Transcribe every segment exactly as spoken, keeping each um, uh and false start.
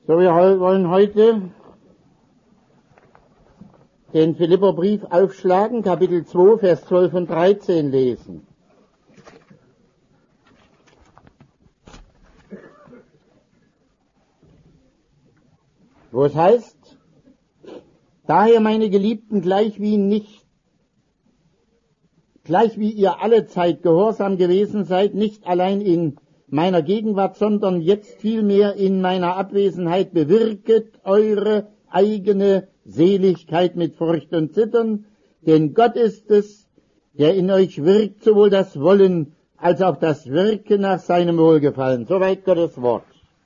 So, wir wollen heute den Philipperbrief aufschlagen, Kapitel zwei, Vers zwölf und dreizehn lesen. Wo es heißt: Daher, meine Geliebten, gleich wie nicht, gleich wie ihr allezeit gehorsam gewesen seid, nicht allein in meiner Gegenwart, sondern jetzt vielmehr in meiner Abwesenheit, bewirket eure eigene Seligkeit mit Furcht und Zittern, denn Gott ist es, der in euch wirkt, sowohl das Wollen als auch das Wirken nach seinem Wohlgefallen. Soweit Gottes Wort.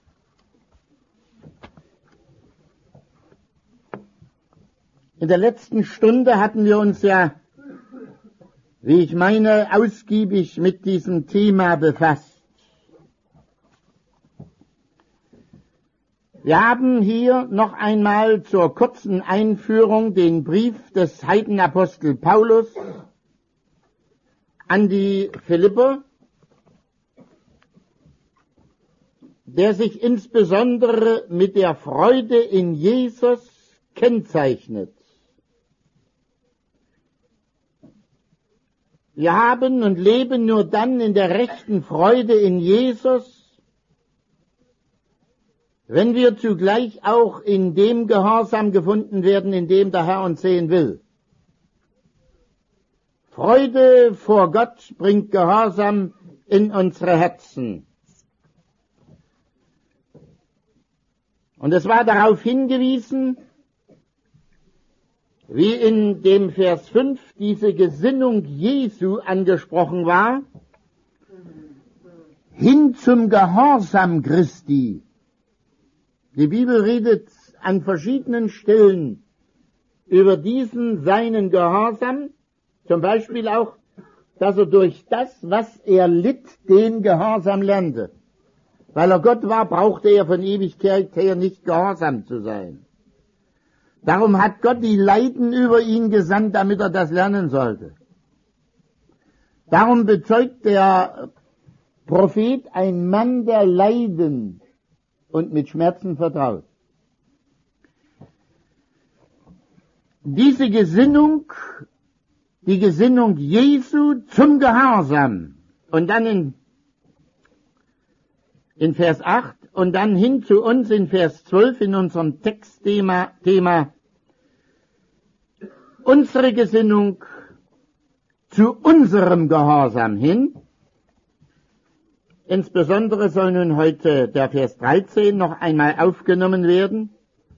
In der letzten Stunde hatten wir uns ja, wie ich meine, ausgiebig mit diesem Thema befasst. Wir haben hier noch einmal zur kurzen Einführung den Brief des Heidenapostel Paulus an die Philipper, der sich insbesondere mit der Freude in Jesus kennzeichnet. Wir haben und leben nur dann in der rechten Freude in Jesus, wenn wir zugleich auch in dem Gehorsam gefunden werden, in dem der Herr uns sehen will. Freude vor Gott bringt Gehorsam in unsere Herzen. Und es war darauf hingewiesen, wie in dem Vers fünf diese Gesinnung Jesu angesprochen war, hin zum Gehorsam Christi. Die Bibel redet an verschiedenen Stellen über diesen seinen Gehorsam, zum Beispiel auch, dass er durch das, was er litt, den Gehorsam lernte. Weil er Gott war, brauchte er von Ewigkeit her nicht gehorsam zu sein. Darum hat Gott die Leiden über ihn gesandt, damit er das lernen sollte. Darum bezeugt der Prophet, ein Mann der Leiden und mit Schmerzen vertraut. Diese Gesinnung, die Gesinnung Jesu zum Gehorsam, und dann in, in Vers acht, und dann hin zu uns in Vers zwölf in unserem Textthema, Thema, unsere Gesinnung zu unserem Gehorsam hin. Insbesondere soll nun heute der Vers dreizehn noch einmal aufgenommen werden,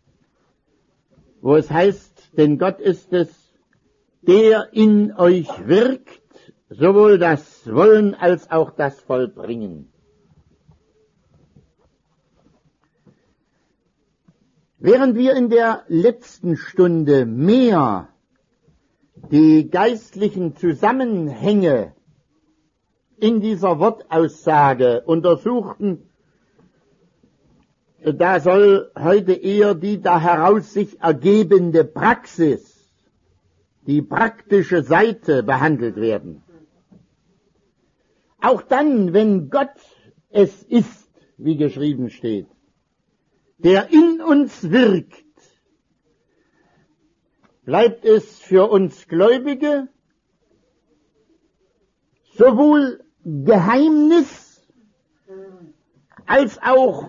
wo es heißt, denn Gott ist es, der in euch wirkt, sowohl das Wollen als auch das Vollbringen. Während wir in der letzten Stunde mehr die geistlichen Zusammenhänge in dieser Wortaussage untersuchten, da soll heute eher die da heraus sich ergebende Praxis, die praktische Seite behandelt werden. Auch dann, wenn Gott es ist, wie geschrieben steht, der in uns wirkt, bleibt es für uns Gläubige sowohl Geheimnis als auch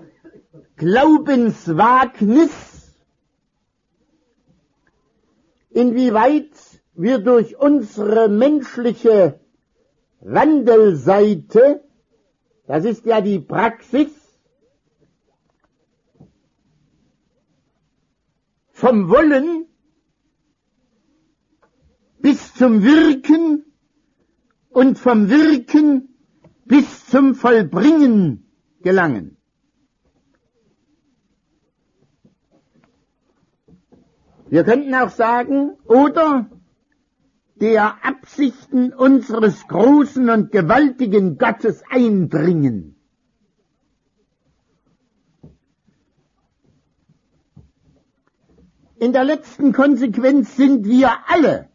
Glaubenswagnis, inwieweit wir durch unsere menschliche Wandelseite, das ist ja die Praxis, vom Wollen bis zum Wirken und vom Wirken bis zum Vollbringen gelangen. Wir könnten auch sagen, oder der Absichten unseres großen und gewaltigen Gottes eindringen. In der letzten Konsequenz sind wir alle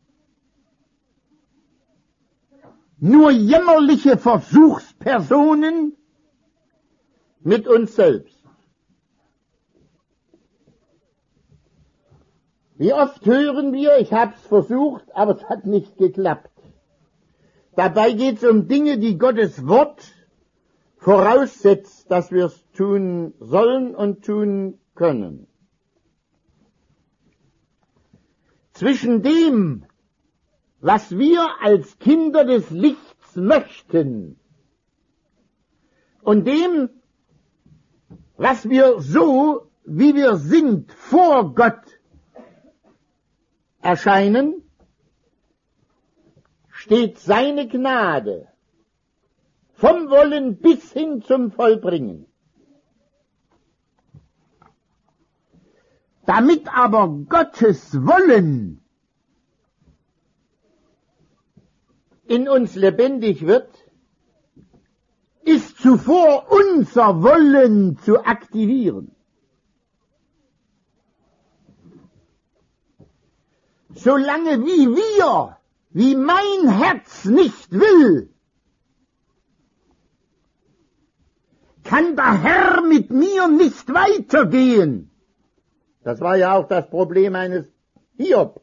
nur jämmerliche Versuchspersonen mit uns selbst. Wie oft hören wir, ich habe es versucht, aber es hat nicht geklappt. Dabei geht es um Dinge, die Gottes Wort voraussetzt, dass wir es tun sollen und tun können. Zwischen dem, was wir als Kinder des Lichts möchten, und dem, was wir so, wie wir sind, vor Gott erscheinen, steht seine Gnade vom Wollen bis hin zum Vollbringen. Damit aber Gottes Wollen in uns lebendig wird, ist zuvor unser Wollen zu aktivieren. Solange wie wir, wie mein Herz nicht will, kann der Herr mit mir nicht weitergehen. Das war ja auch das Problem eines Hiob.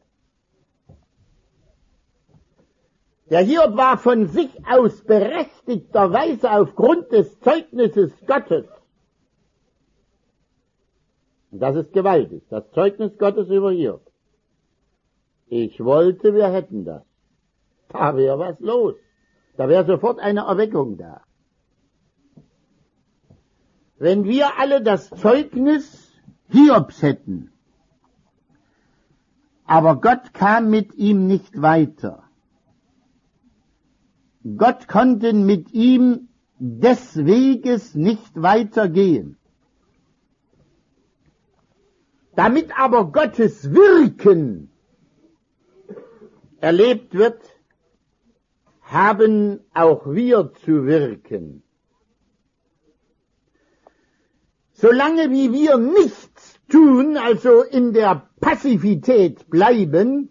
Der Hiob war von sich aus berechtigterweise aufgrund des Zeugnisses Gottes. Und das ist gewaltig, das Zeugnis Gottes über Hiob. Ich wollte, wir hätten das. Da wäre was los. Da wäre sofort eine Erweckung da. Wenn wir alle das Zeugnis Hiobs hätten, aber Gott kam mit ihm nicht weiter. Gott konnte mit ihm des Weges nicht weitergehen. Damit aber Gottes Wirken erlebt wird, haben auch wir zu wirken. Solange wie wir nichts tun, also in der Passivität bleiben,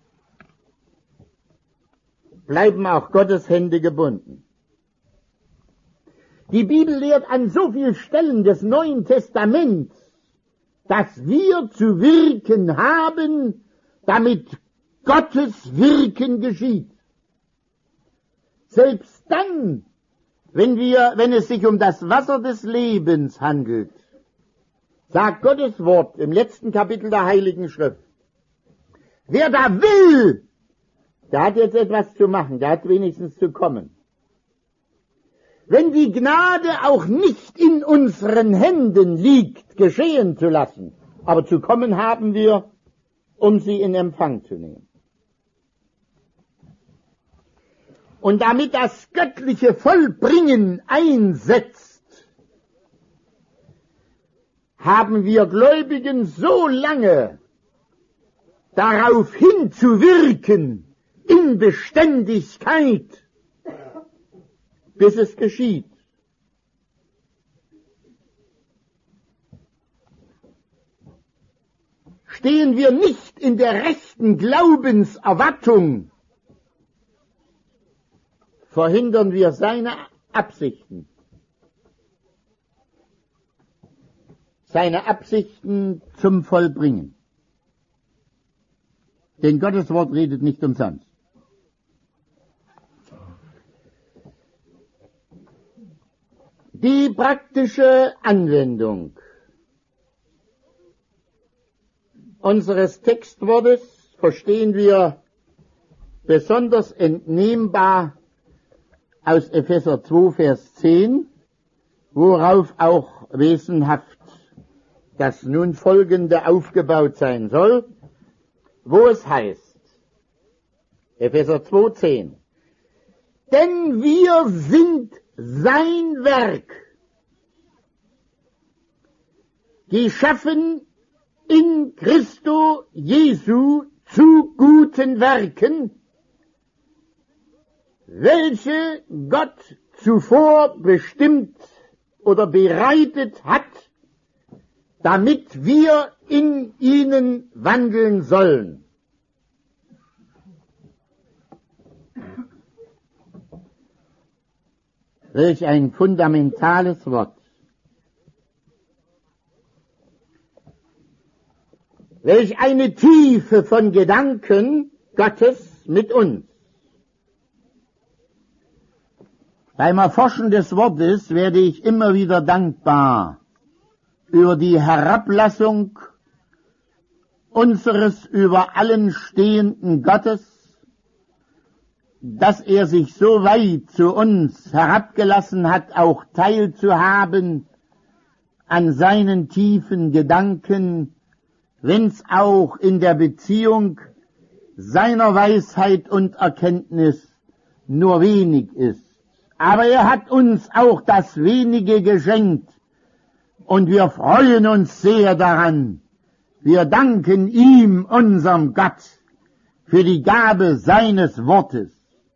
bleiben auch Gottes Hände gebunden. Die Bibel lehrt an so vielen Stellen des Neuen Testaments, dass wir zu wirken haben, damit Gottes Wirken geschieht. Selbst dann, wenn wir, wenn es sich um das Wasser des Lebens handelt, sagt Gottes Wort im letzten Kapitel der Heiligen Schrift: Wer da will, der hat jetzt etwas zu machen, der hat wenigstens zu kommen. Wenn die Gnade auch nicht in unseren Händen liegt, geschehen zu lassen, aber zu kommen haben wir, um sie in Empfang zu nehmen. Und damit das göttliche Vollbringen einsetzt, haben wir Gläubigen so lange darauf hinzuwirken, in Beständigkeit, bis es geschieht. Stehen wir nicht in der rechten Glaubenserwartung, verhindern wir seine Absichten. Seine Absichten zum Vollbringen. Denn Gottes Wort redet nicht umsonst. Die praktische Anwendung unseres Textwortes verstehen wir besonders entnehmbar aus Epheser zwei, Vers zehn, worauf auch wesenhaft das nun Folgende aufgebaut sein soll, wo es heißt, Epheser zwei, zehn, denn wir sind sein Werk, geschaffen in Christo Jesu zu guten Werken, welche Gott zuvor bestimmt oder bereitet hat, damit wir in ihnen wandeln sollen. Welch ein fundamentales Wort. Welch eine Tiefe von Gedanken Gottes mit uns. Beim Erforschen des Wortes werde ich immer wieder dankbar über die Herablassung unseres über allen stehenden Gottes, dass er sich so weit zu uns herabgelassen hat, auch teilzuhaben an seinen tiefen Gedanken, wenn's auch in der Beziehung seiner Weisheit und Erkenntnis nur wenig ist. Aber er hat uns auch das Wenige geschenkt und wir freuen uns sehr daran. Wir danken ihm, unserem Gott, für die Gabe seines Wortes.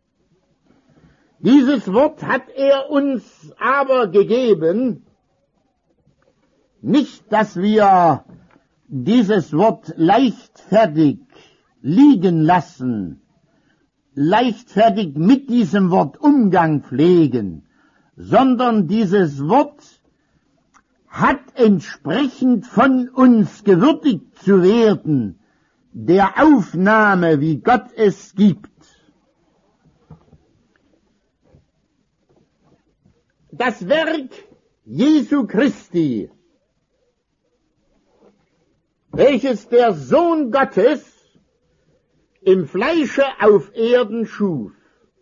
Dieses Wort hat er uns aber gegeben, nicht, dass wir dieses Wort leichtfertig liegen lassen, leichtfertig mit diesem Wort Umgang pflegen, sondern dieses Wort hat entsprechend von uns gewürdigt zu werden, der Aufnahme, wie Gott es gibt. Das Werk Jesu Christi, welches der Sohn Gottes im Fleische auf Erden schuf,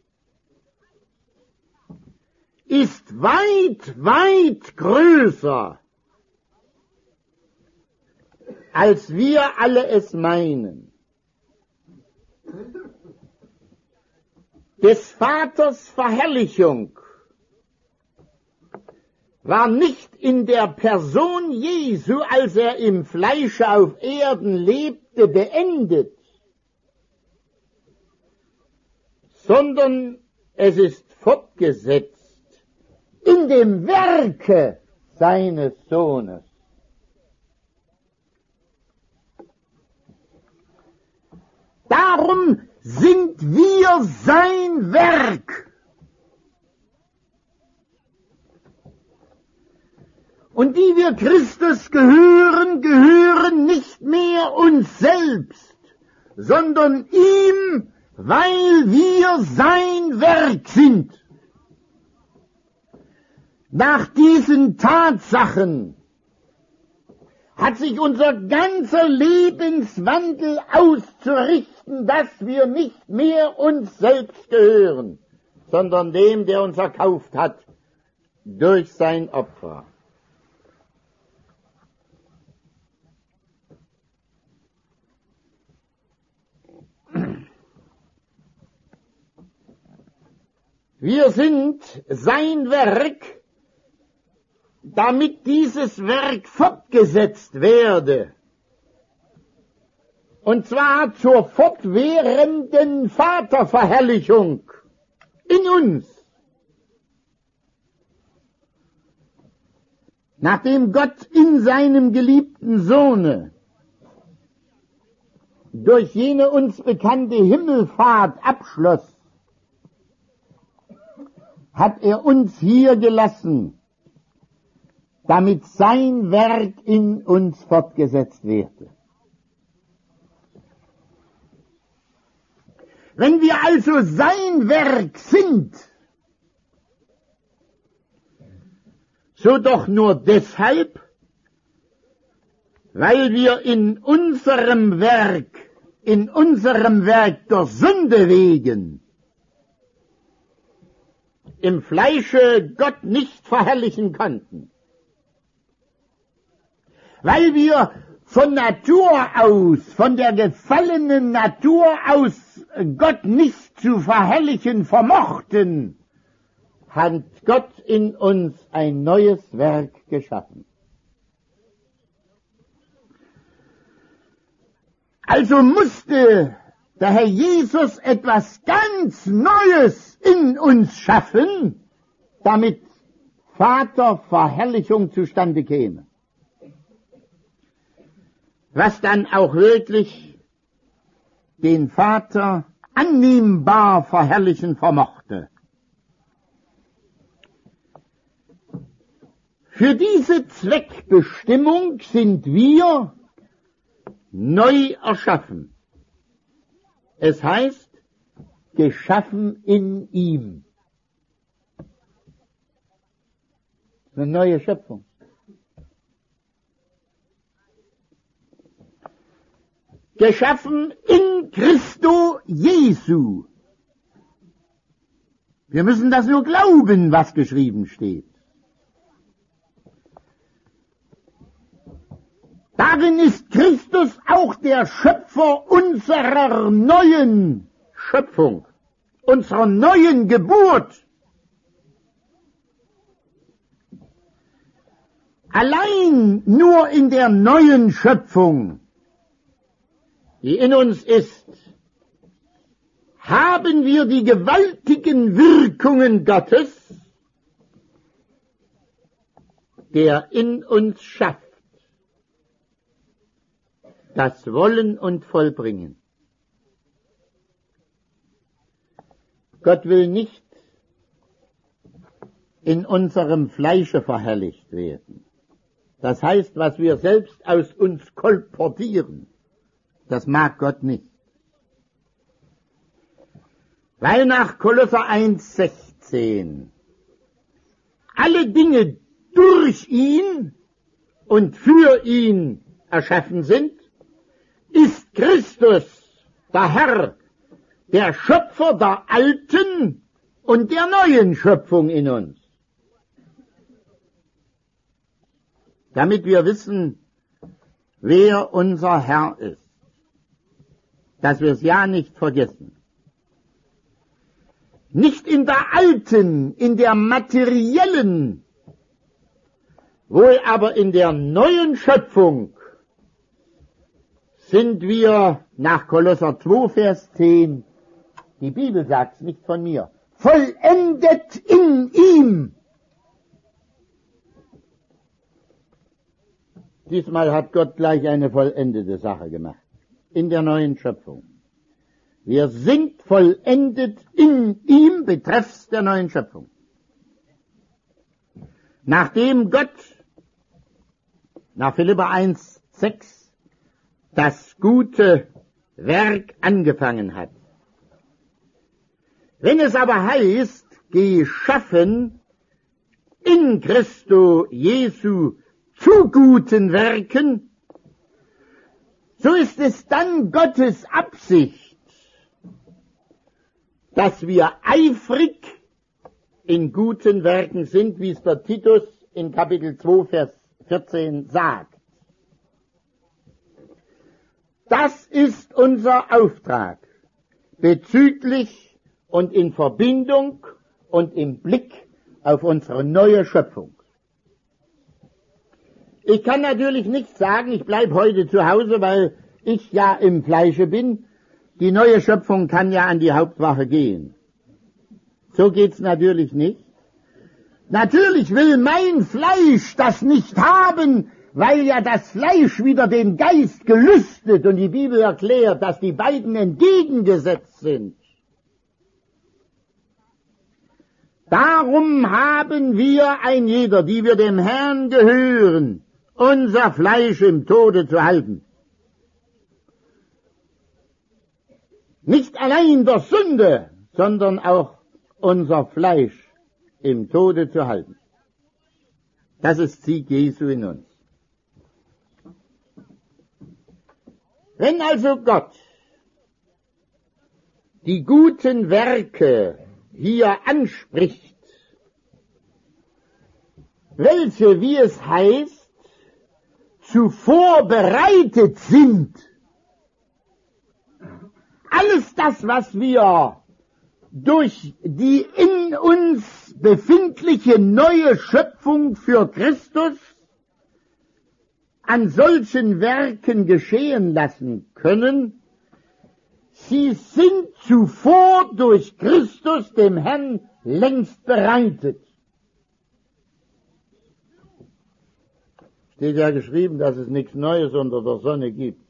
ist weit, weit größer, als wir alle es meinen. Des Vaters Verherrlichung war nicht in der Person Jesu, als er im Fleische auf Erden lebte, beendet, sondern es ist fortgesetzt in dem Werke seines Sohnes. Darum sind wir sein Werk. Und die wir Christus gehören, gehören nicht mehr uns selbst, sondern ihm, weil wir sein Werk sind. Nach diesen Tatsachen hat sich unser ganzer Lebenswandel auszurichten, dass wir nicht mehr uns selbst gehören, sondern dem, der uns erkauft hat durch sein Opfer. Wir sind sein Werk, damit dieses Werk fortgesetzt werde. Und zwar zur fortwährenden Vaterverherrlichung in uns. Nachdem Gott in seinem geliebten Sohne durch jene uns bekannte Himmelfahrt abschloss, hat er uns hier gelassen, damit sein Werk in uns fortgesetzt werde. Wenn wir also sein Werk sind, so doch nur deshalb, weil wir in unserem Werk, in unserem Werk der Sünde wegen im Fleische Gott nicht verherrlichen konnten. Weil wir von Natur aus, von der gefallenen Natur aus Gott nicht zu verherrlichen vermochten, hat Gott in uns ein neues Werk geschaffen. Also musste der Herr Jesus etwas ganz Neues in uns schaffen, damit Vaterverherrlichung zustande käme. Was dann auch wirklich den Vater annehmbar verherrlichen vermochte. Für diese Zweckbestimmung sind wir neu erschaffen. Es heißt, geschaffen in ihm. Eine neue Schöpfung. Geschaffen in Christo Jesu. Wir müssen das nur glauben, was geschrieben steht. Darin ist Christus auch der Schöpfer unserer neuen Schöpfung, unserer neuen Geburt. Allein nur in der neuen Schöpfung, die in uns ist, haben wir die gewaltigen Wirkungen Gottes, der in uns schafft, das Wollen und Vollbringen. Gott will nicht in unserem Fleische verherrlicht werden. Das heißt, was wir selbst aus uns kolportieren, das mag Gott nicht. Weil nach Kolosser eins sechzehn alle Dinge durch ihn und für ihn erschaffen sind, ist Christus, der Herr, der Schöpfer der alten und der neuen Schöpfung in uns. Damit wir wissen, wer unser Herr ist, dass wir es ja nicht vergessen. Nicht in der alten, in der materiellen, wohl aber in der neuen Schöpfung sind wir nach Kolosser zwei, Vers zehn, die Bibel sagt's, nicht von mir, vollendet in ihm. Diesmal hat Gott gleich eine vollendete Sache gemacht, in der neuen Schöpfung. Wir sind vollendet in ihm betreffs der neuen Schöpfung. Nachdem Gott nach Philipper eins sechs das gute Werk angefangen hat. Wenn es aber heißt, geschaffen in Christo Jesu zu guten Werken, so ist es dann Gottes Absicht, dass wir eifrig in guten Werken sind, wie es der Titus in Kapitel zwei, Vers vierzehn sagt. Das ist unser Auftrag bezüglich und in Verbindung und im Blick auf unsere neue Schöpfung. Ich kann natürlich nicht sagen, ich bleibe heute zu Hause, weil ich ja im Fleische bin. Die neue Schöpfung kann ja an die Hauptwache gehen. So geht's natürlich nicht. Natürlich will mein Fleisch das nicht haben, weil ja das Fleisch wieder den Geist gelüstet und die Bibel erklärt, dass die beiden entgegengesetzt sind. Darum haben wir ein jeder, die wir dem Herrn gehören, unser Fleisch im Tode zu halten. Nicht allein der Sünde, sondern auch unser Fleisch im Tode zu halten. Das ist Sieg Jesu in uns. Wenn also Gott die guten Werke hier anspricht, welche, wie es heißt, zuvor bereitet sind, alles das, was wir durch die in uns befindliche neue Schöpfung für Christus an solchen Werken geschehen lassen können, sie sind zuvor durch Christus dem Herrn längst bereitet. Steht ja geschrieben, dass es nichts Neues unter der Sonne gibt.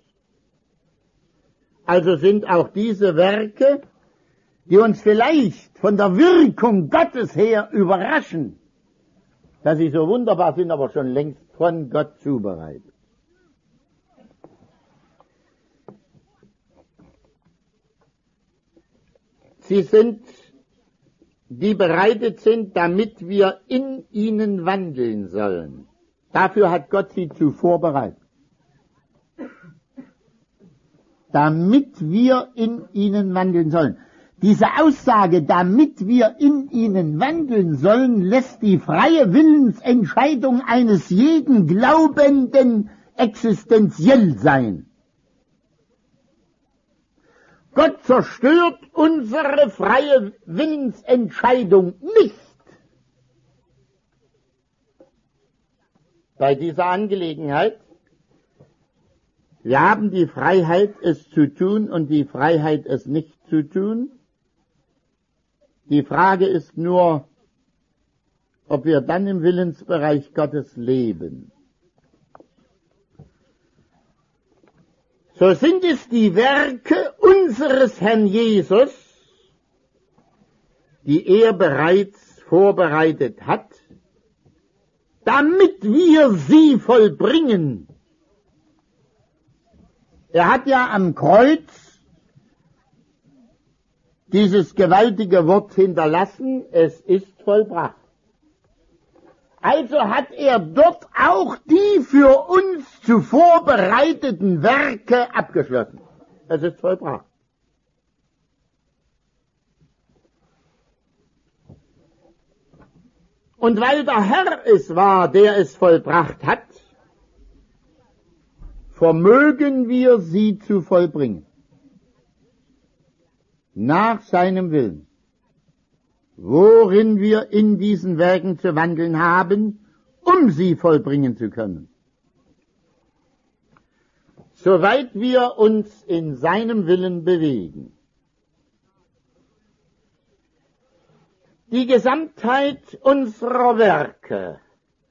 Also sind auch diese Werke, die uns vielleicht von der Wirkung Gottes her überraschen, dass sie so wunderbar sind, aber schon längst von Gott zubereitet. Sie sind, die bereitet sind, damit wir in ihnen wandeln sollen. Dafür hat Gott sie zuvor bereitet. Damit wir in ihnen wandeln sollen. Diese Aussage, damit wir in ihnen wandeln sollen, lässt die freie Willensentscheidung eines jeden Glaubenden existenziell sein. Gott zerstört unsere freie Willensentscheidung nicht. Bei dieser Angelegenheit, wir haben die Freiheit, es zu tun und die Freiheit, es nicht zu tun. Die Frage ist nur, ob wir dann im Willensbereich Gottes leben. So sind es die Werke unseres Herrn Jesus, die er bereits vorbereitet hat, damit wir sie vollbringen. Er hat ja am Kreuz dieses gewaltige Wort hinterlassen, es ist vollbracht. Also hat er dort auch die für uns zuvor bereiteten Werke abgeschlossen. Es ist vollbracht. Und weil der Herr es war, der es vollbracht hat, vermögen wir sie zu vollbringen. Nach seinem Willen, worin wir in diesen Werken zu wandeln haben, um sie vollbringen zu können. Soweit wir uns in seinem Willen bewegen. Die Gesamtheit unserer Werke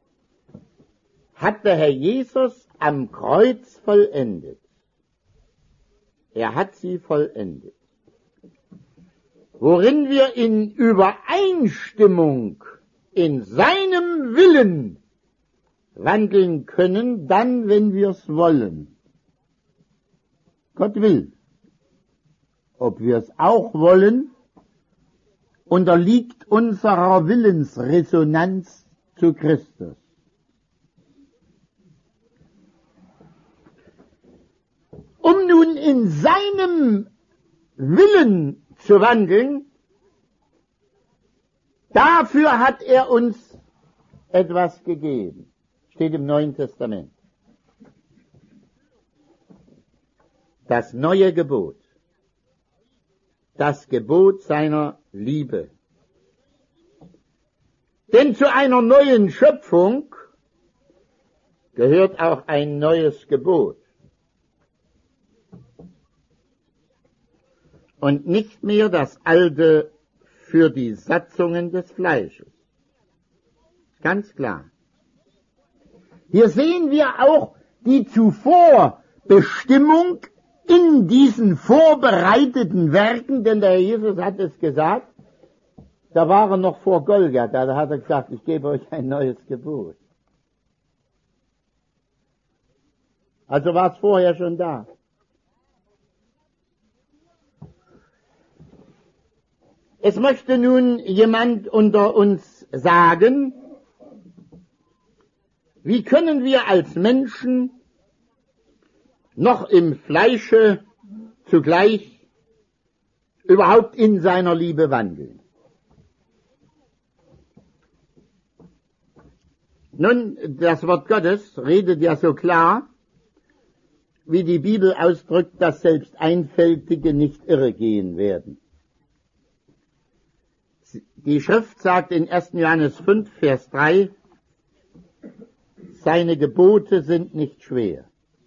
hat der Herr Jesus am Kreuz vollendet. Er hat sie vollendet. Worin wir in Übereinstimmung in seinem Willen wandeln können, dann, wenn wir es wollen. Gott will. Ob wir es auch wollen, unterliegt unserer Willensresonanz zu Christus. Um nun in seinem Willen zu wandeln, dafür hat er uns etwas gegeben. Steht im Neuen Testament. Das neue Gebot. Das Gebot seiner Liebe. Denn zu einer neuen Schöpfung gehört auch ein neues Gebot. Und nicht mehr das alte für die Satzungen des Fleisches. Ganz klar. Hier sehen wir auch die zuvor Bestimmung in diesen vorbereiteten Werken, denn der Herr Jesus hat es gesagt, da war er noch vor Golgatha, da hat er gesagt, ich gebe euch ein neues Gebot. Also war es vorher schon da. Es möchte nun jemand unter uns sagen, wie können wir als Menschen noch im Fleische zugleich überhaupt in seiner Liebe wandeln? Nun, das Wort Gottes redet ja so klar, wie die Bibel ausdrückt, dass selbst Einfältige nicht irregehen werden. Die Schrift sagt in ersten Johannes fünf, Vers drei, seine Gebote sind nicht schwer.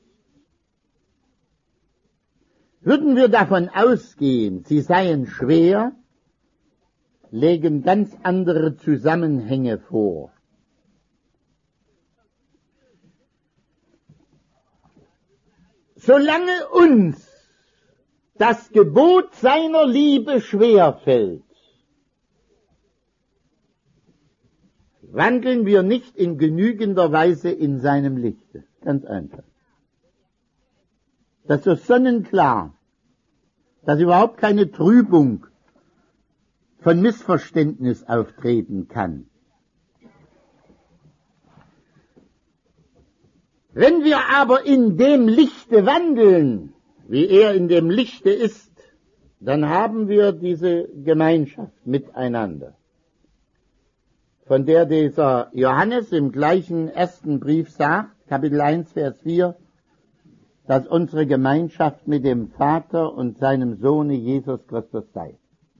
Würden wir davon ausgehen, sie seien schwer, legen ganz andere Zusammenhänge vor. Solange uns das Gebot seiner Liebe schwerfällt, wandeln wir nicht in genügender Weise in seinem Lichte. Ganz einfach. Das ist sonnenklar. Das ist überhaupt keine Trübung von Missverständnis auftreten kann. Wenn wir aber in dem Lichte wandeln, wie er in dem Lichte ist, dann haben wir diese Gemeinschaft miteinander, von der dieser Johannes im gleichen ersten Brief sagt, Kapitel eins, Vers vier, dass unsere Gemeinschaft mit dem Vater und seinem Sohne Jesus Christus sei.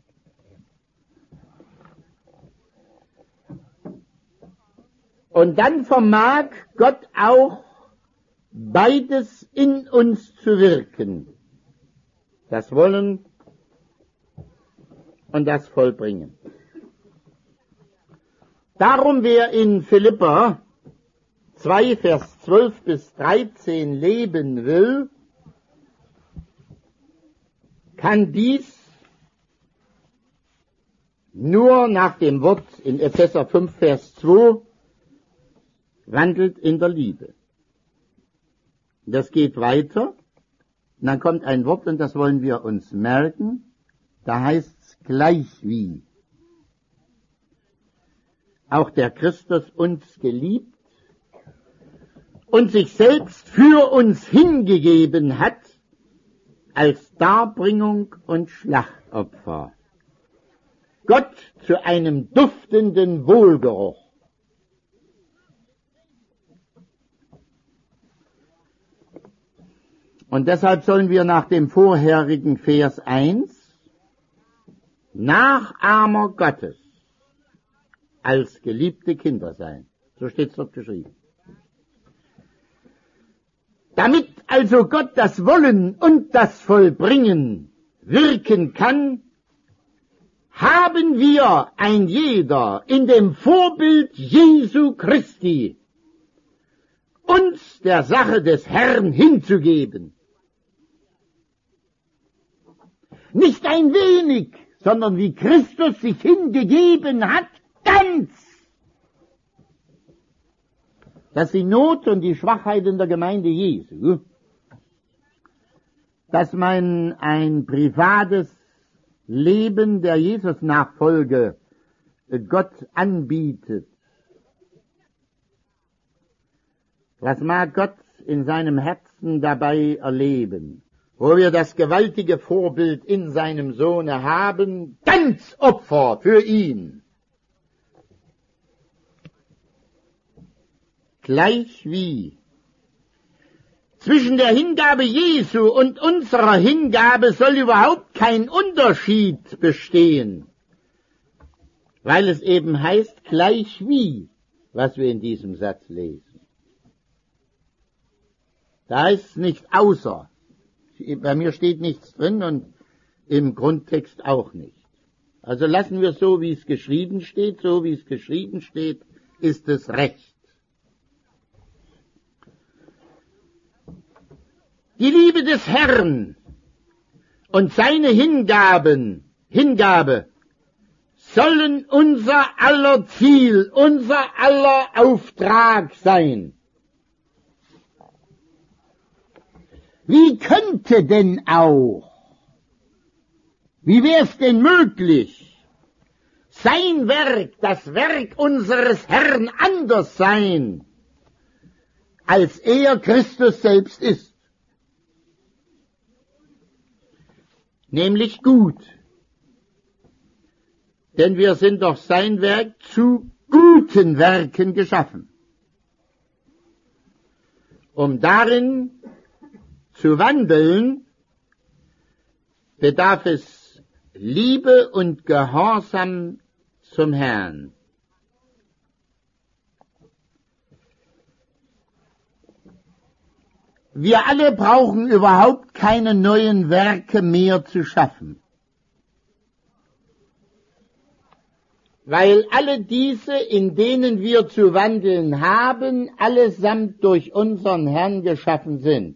Und dann vermag Gott auch beides in uns zu wirken, das Wollen und das Vollbringen. Darum, wer in Philipper zwei, Vers zwölf bis dreizehn leben will, kann dies nur nach dem Wort in Epheser fünf, Vers zwei, wandelt in der Liebe. Das geht weiter, und dann kommt ein Wort, und das wollen wir uns merken, da heißt es gleich wie. Auch der Christus uns geliebt und sich selbst für uns hingegeben hat, als Darbringung und Schlachtopfer. Gott zu einem duftenden Wohlgeruch. Und deshalb sollen wir nach dem vorherigen Vers eins Nachahmer Gottes als geliebte Kinder sein. So steht es dort geschrieben. Damit also Gott das Wollen und das Vollbringen wirken kann, haben wir ein jeder in dem Vorbild Jesu Christi uns der Sache des Herrn hinzugeben. Nicht ein wenig, sondern wie Christus sich hingegeben hat, ganz. Das ist die Not und die Schwachheit in der Gemeinde Jesu, dass man ein privates Leben der Jesus-Nachfolge Gott anbietet. Was mag Gott in seinem Herzen dabei erleben? Wo wir das gewaltige Vorbild in seinem Sohne haben, ganz Opfer für ihn. Gleich wie zwischen der Hingabe Jesu und unserer Hingabe soll überhaupt kein Unterschied bestehen, weil es eben heißt, gleich wie, was wir in diesem Satz lesen. Da ist nicht außer. Bei mir steht nichts drin und im Grundtext auch nicht. Also lassen wir es so, wie es geschrieben steht. So wie es geschrieben steht, ist es recht. Die Liebe des Herrn und seine Hingaben, Hingabe sollen unser aller Ziel, unser aller Auftrag sein. Wie könnte denn auch, wie wäre es denn möglich, sein Werk, das Werk unseres Herrn anders sein, als er Christus selbst ist? Nämlich gut. Denn wir sind doch sein Werk zu guten Werken geschaffen, um darin zu wandeln, bedarf es Liebe und Gehorsam zum Herrn. Wir alle brauchen überhaupt keine neuen Werke mehr zu schaffen, weil alle diese, in denen wir zu wandeln haben, allesamt durch unseren Herrn geschaffen sind.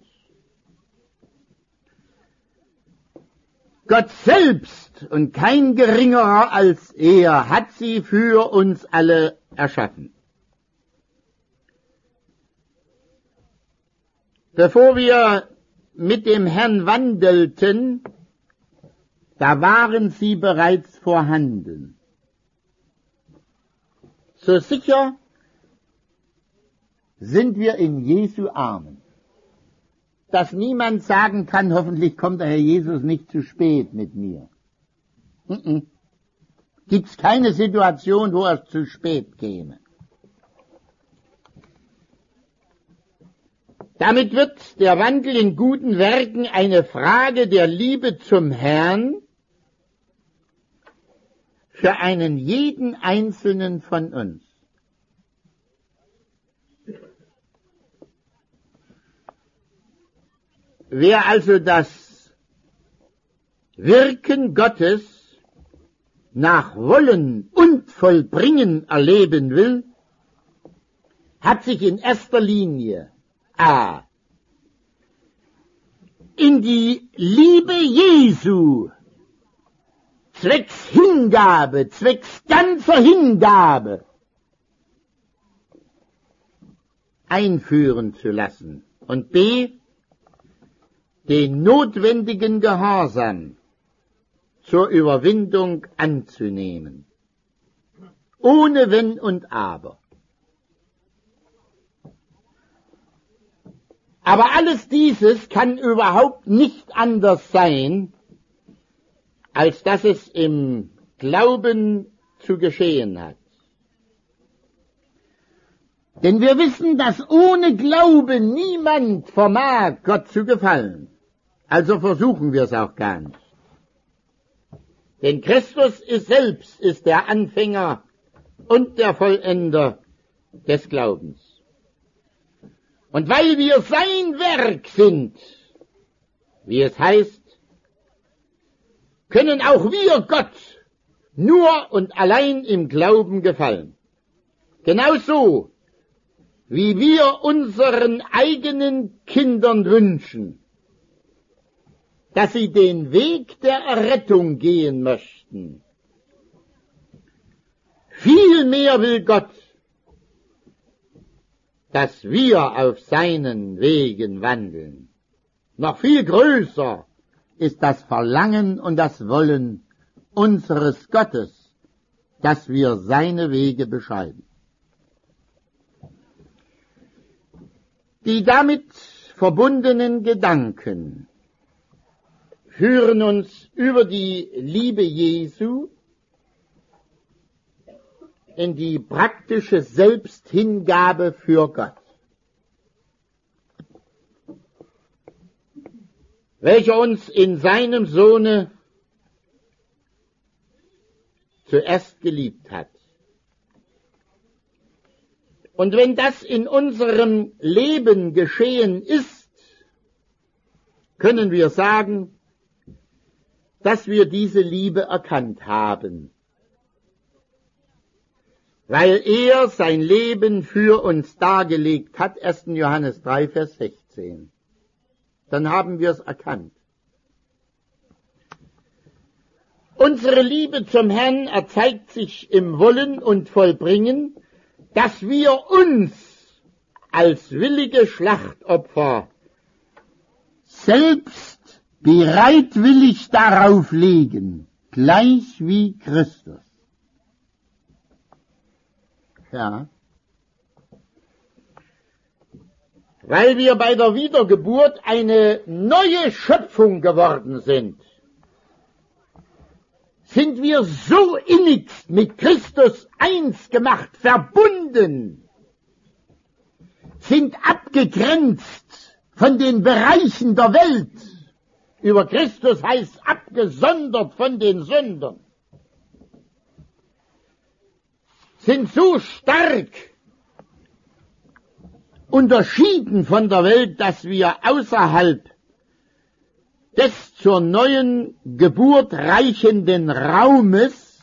Gott selbst und kein geringerer als er hat sie für uns alle erschaffen. Bevor wir mit dem Herrn wandelten, da waren sie bereits vorhanden. So sicher sind wir in Jesu Armen, dass niemand sagen kann, hoffentlich kommt der Herr Jesus nicht zu spät mit mir. Mm-mm. Gibt's keine Situation, wo er zu spät käme. Damit wird der Wandel in guten Werken eine Frage der Liebe zum Herrn für einen jeden Einzelnen von uns. Wer also das Wirken Gottes nach Wollen und Vollbringen erleben will, hat sich in erster Linie a. in die Liebe Jesu zwecks Hingabe, zwecks ganzer Hingabe einführen zu lassen und b. den notwendigen Gehorsam zur Überwindung anzunehmen, ohne Wenn und Aber. Aber alles dieses kann überhaupt nicht anders sein, als dass es im Glauben zu geschehen hat. Denn wir wissen, dass ohne Glauben niemand vermag, Gott zu gefallen. Also versuchen wir es auch gar nicht. Denn Christus ist selbst ist der Anfänger und der Vollender des Glaubens. Und weil wir sein Werk sind, wie es heißt, können auch wir Gott nur und allein im Glauben gefallen. Genauso wie wir unseren eigenen Kindern wünschen, dass sie den Weg der Errettung gehen möchten. Vielmehr will Gott, dass wir auf seinen Wegen wandeln. Noch viel größer ist das Verlangen und das Wollen unseres Gottes, dass wir seine Wege beschreiten. Die damit verbundenen Gedanken führen uns über die Liebe Jesu in die praktische Selbsthingabe für Gott, welcher uns in seinem Sohne zuerst geliebt hat. Und wenn das in unserem Leben geschehen ist, können wir sagen, dass wir diese Liebe erkannt haben, weil er sein Leben für uns dargelegt hat, erster Johannes drei, Vers sechzehn. Dann haben wir es erkannt. Unsere Liebe zum Herrn erzeigt sich im Wollen und Vollbringen, dass wir uns als willige Schlachtopfer selbst bereitwillig darauf legen, gleich wie Christus. Ja. Weil wir bei der Wiedergeburt eine neue Schöpfung geworden sind, sind wir so innigst mit Christus eins gemacht, verbunden, sind abgegrenzt von den Bereichen der Welt. Über Christus heißt abgesondert von den Sündern, sind so stark unterschieden von der Welt, dass wir außerhalb des zur neuen Geburt reichenden Raumes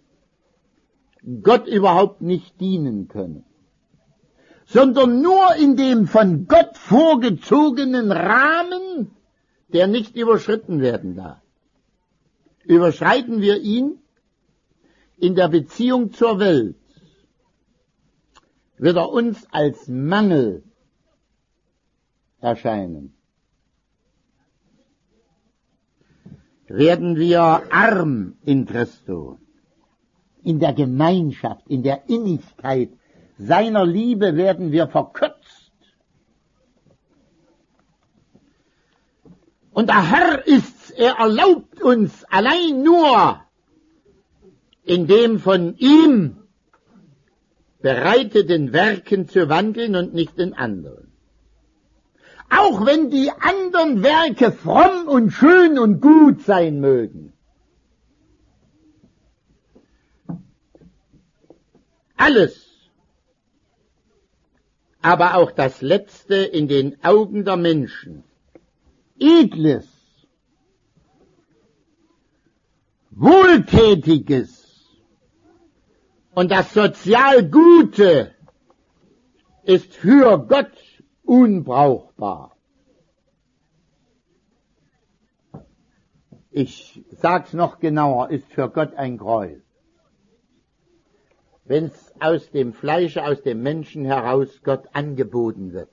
Gott überhaupt nicht dienen können, sondern nur in dem von Gott vorgezogenen Rahmen, der nicht überschritten werden darf. Überschreiten wir ihn in der Beziehung zur Welt, wird er uns als Mangel erscheinen. werden wir arm in Christo. In der Gemeinschaft, in der Innigkeit seiner Liebe werden wir verkürzt. Und der Herr ist's, er erlaubt uns allein nur in dem von ihm bereiteten Werken zu wandeln und nicht in anderen. Auch wenn die anderen Werke fromm und schön und gut sein mögen. Alles, aber auch das Letzte in den Augen der Menschen, Edles, Wohltätiges und das sozial Gute ist für Gott unbrauchbar. Ich sag's noch genauer, ist für Gott ein Gräuel. Wenn es aus dem Fleische, aus dem Menschen heraus Gott angeboten wird.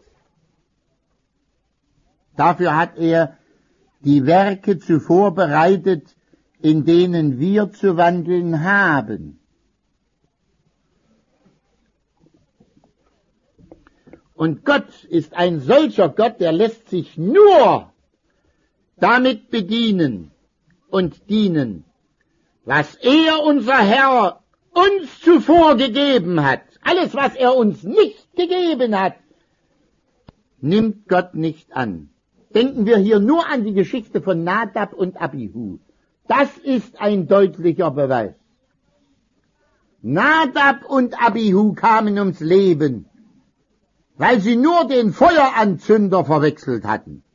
Dafür hat er die Werke zuvor bereitet, in denen wir zu wandeln haben. Und Gott ist ein solcher Gott, der lässt sich nur damit bedienen und dienen, was er, unser Herr, uns zuvor gegeben hat. Alles, was er uns nicht gegeben hat, nimmt Gott nicht an. Denken wir hier nur an die Geschichte von Nadab und Abihu. Das ist ein deutlicher Beweis. Nadab und Abihu kamen ums Leben, weil sie nur den Feueranzünder verwechselt hatten.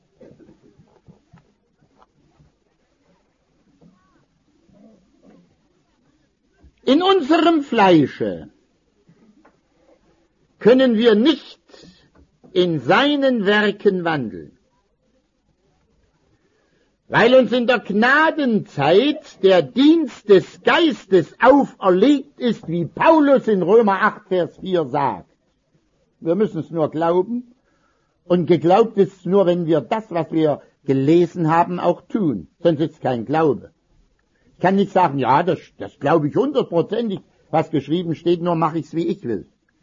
In unserem Fleische können wir nicht in seinen Werken wandeln, weil uns in der Gnadenzeit der Dienst des Geistes auferlegt ist, wie Paulus in Römer acht, Vers vier sagt. Wir müssen es nur glauben, und geglaubt ist es nur, wenn wir das, was wir gelesen haben, auch tun. Sonst ist es kein Glaube. Ich kann nicht sagen, ja, das, das glaube ich hundertprozentig, was geschrieben steht, nur mache ich es, wie ich will.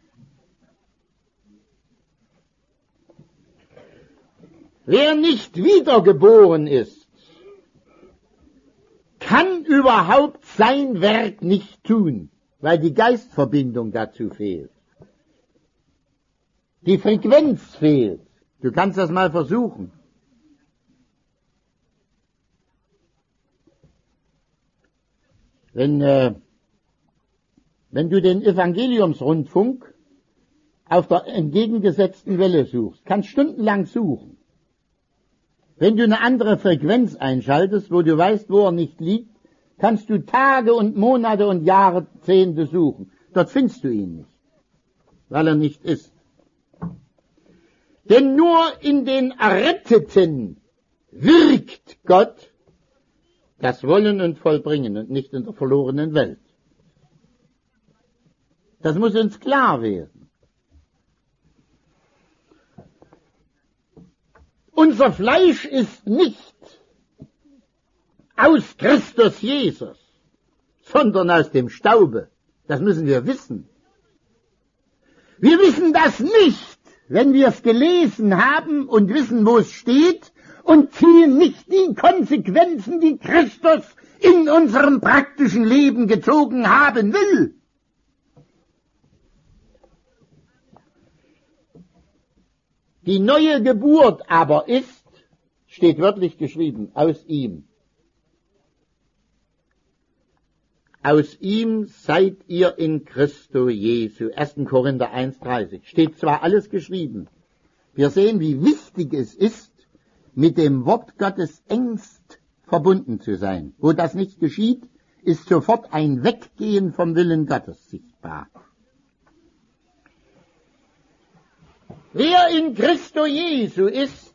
Wer nicht wiedergeboren ist, kann überhaupt sein Werk nicht tun, weil die Geistverbindung dazu fehlt. Die Frequenz fehlt. Du kannst das mal versuchen. Wenn, äh, wenn du den Evangeliumsrundfunk auf der entgegengesetzten Welle suchst, kannst stundenlang suchen. Wenn du eine andere Frequenz einschaltest, wo du weißt, wo er nicht liegt, kannst du Tage und Monate und Jahrzehnte suchen. Dort findest du ihn nicht, weil er nicht ist. Denn nur in den Erretteten wirkt Gott das Wollen und Vollbringen und nicht in der verlorenen Welt. Das muss uns klar werden. Unser Fleisch ist nicht aus Christus Jesus, sondern aus dem Staube. Das müssen wir wissen. Wir wissen das nicht, wenn wir es gelesen haben und wissen, wo es steht, und ziehen nicht die Konsequenzen, die Christus in unserem praktischen Leben gezogen haben will. Die neue Geburt aber ist, steht wörtlich geschrieben, aus ihm. Aus ihm seid ihr in Christo Jesu. erster Korinther eins, dreißig. Steht zwar alles geschrieben. Wir sehen, wie wichtig es ist, mit dem Wort Gottes engst verbunden zu sein. Wo das nicht geschieht, ist sofort ein Weggehen vom Willen Gottes sichtbar. Wer in Christo Jesu ist,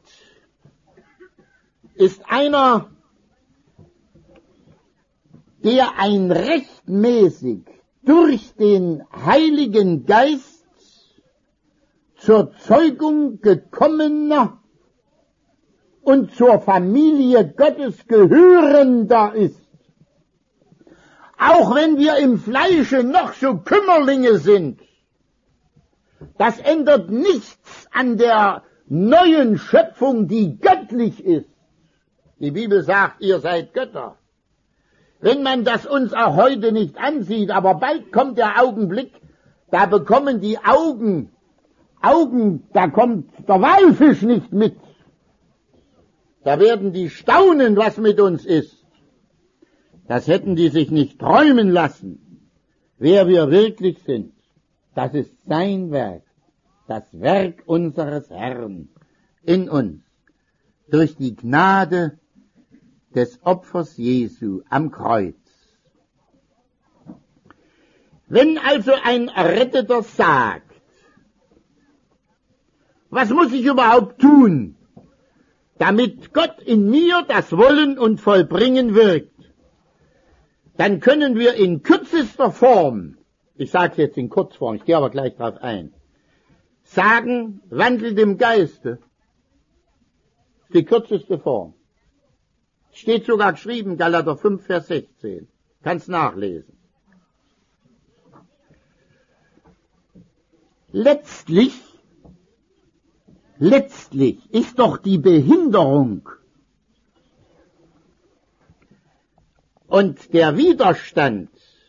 ist einer, der ein rechtmäßig durch den Heiligen Geist zur Zeugung gekommener und zur Familie Gottes gehörender ist. Auch wenn wir im Fleische noch so Kümmerlinge sind, das ändert nichts an der neuen Schöpfung, die göttlich ist. Die Bibel sagt, ihr seid Götter. Wenn man das uns auch heute nicht ansieht, aber bald kommt der Augenblick, da bekommen die Augen, Augen, da kommt der Walfisch nicht mit. Da werden die staunen, was mit uns ist. Das hätten die sich nicht träumen lassen, wer wir wirklich sind. Das ist sein Werk, das Werk unseres Herrn in uns, durch die Gnade des Opfers Jesu am Kreuz. Wenn also ein Erretteter sagt, was muss ich überhaupt tun, damit Gott in mir das Wollen und Vollbringen wirkt, dann können wir in kürzester Form, ich sage es jetzt in Kurzform, ich gehe aber gleich darauf ein, sagen, wandelt im Geiste. Die kürzeste Form. Steht sogar geschrieben, Galater fünf, Vers sechzehn. Kannst nachlesen. Letztlich, letztlich ist doch die Behinderung und der Widerstand,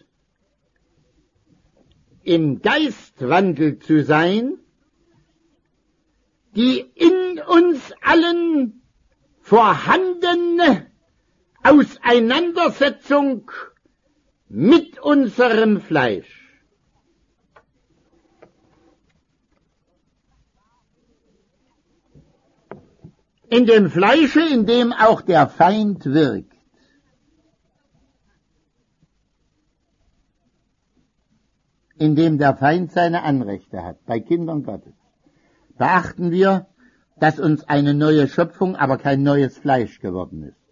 im Geistwandel zu sein, die in uns allen vorhandene Auseinandersetzung mit unserem Fleisch. In dem Fleische, in dem auch der Feind wirkt. In dem der Feind seine Anrechte hat, bei Kindern Gottes. Beachten wir, dass uns eine neue Schöpfung, aber kein neues Fleisch geworden ist.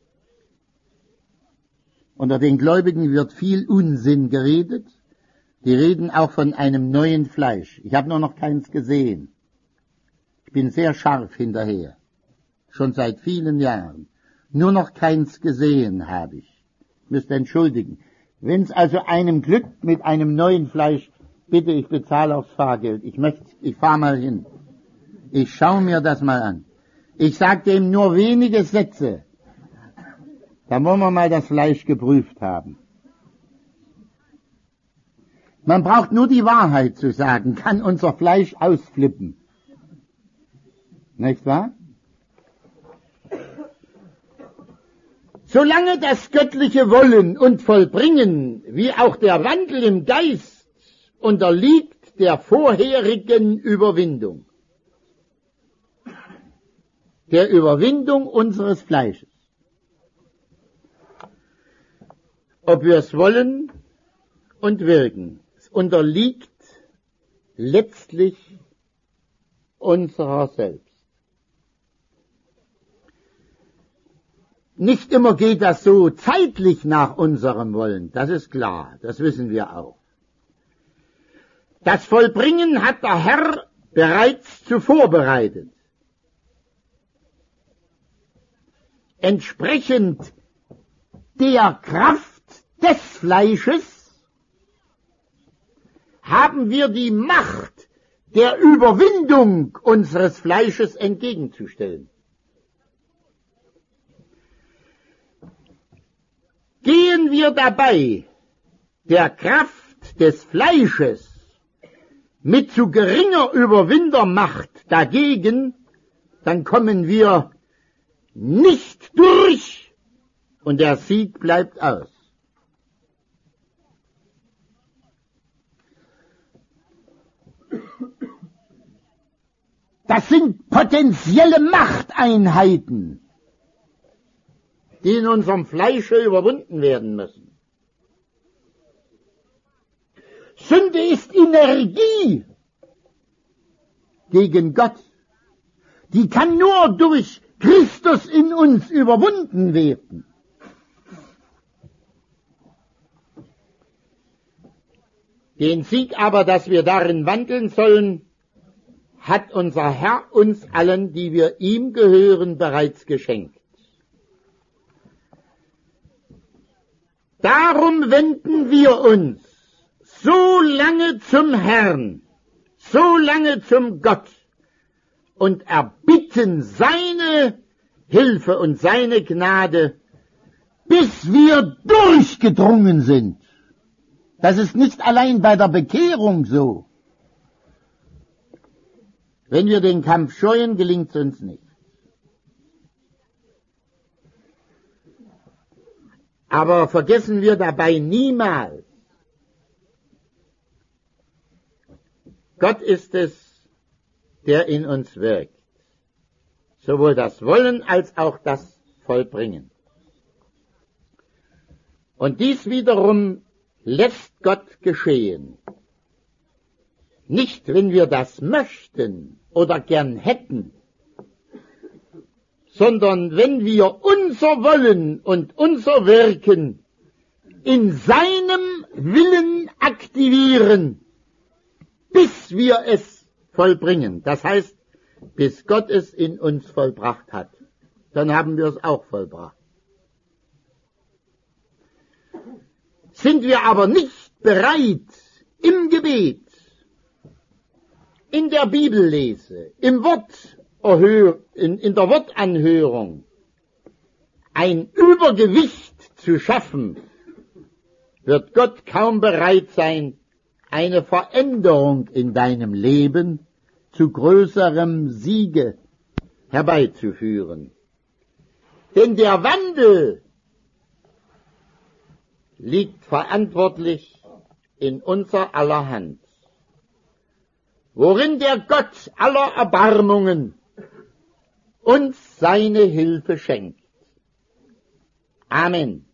Unter den Gläubigen wird viel Unsinn geredet. Die reden auch von einem neuen Fleisch. Ich habe nur noch keins gesehen. Ich bin sehr scharf hinterher. Schon seit vielen Jahren. Nur noch keins gesehen habe ich. Müsst entschuldigen. Wenn es also einem glückt mit einem neuen Fleisch, bitte, ich bezahle aufs Fahrgeld. Ich möchte, ich fahre mal hin. Ich schaue mir das mal an. Ich sage dem nur wenige Sätze. Da wollen wir mal das Fleisch geprüft haben. Man braucht nur die Wahrheit zu sagen, kann unser Fleisch ausflippen. Nicht wahr? Solange das göttliche Wollen und Vollbringen, wie auch der Wandel im Geist, unterliegt der vorherigen Überwindung. Der Überwindung unseres Fleisches. Ob wir es wollen und wirken, es unterliegt letztlich unserer selbst. Nicht immer geht das so zeitlich nach unserem Wollen, das ist klar, das wissen wir auch. Das Vollbringen hat der Herr bereits zuvor bereitet. Entsprechend der Kraft des Fleisches haben wir die Macht der Überwindung unseres Fleisches entgegenzustellen. Gehen wir dabei der Kraft des Fleisches mit zu geringer Überwindermacht dagegen, dann kommen wir nicht durch und der Sieg bleibt aus. Das sind potenzielle Machteinheiten, die in unserem Fleische überwunden werden müssen. Sünde ist Energie gegen Gott. Die kann nur durch Christus in uns überwunden werden. Den Sieg aber, dass wir darin wandeln sollen, hat unser Herr uns allen, die wir ihm gehören, bereits geschenkt. Darum wenden wir uns so lange zum Herrn, so lange zum Gott und erbitten seine Hilfe und seine Gnade, bis wir durchgedrungen sind. Das ist nicht allein bei der Bekehrung so. Wenn wir den Kampf scheuen, gelingt es uns nicht. Aber vergessen wir dabei niemals, Gott ist es, der in uns wirkt. Sowohl das Wollen als auch das Vollbringen. Und dies wiederum lässt Gott geschehen. Nicht, wenn wir das möchten oder gern hätten, sondern wenn wir unser Wollen und unser Wirken in seinem Willen aktivieren, bis wir es vollbringen. Das heißt, bis Gott es in uns vollbracht hat. Dann haben wir es auch vollbracht. Sind wir aber nicht bereit, im Gebet, in der Bibellese, im Wort, in, in der Wortanhörung, ein Übergewicht zu schaffen, wird Gott kaum bereit sein, eine Veränderung in deinem Leben zu größerem Siege herbeizuführen. Denn der Wandel liegt verantwortlich in unser aller Hand, worin der Gott aller Erbarmungen uns seine Hilfe schenkt. Amen.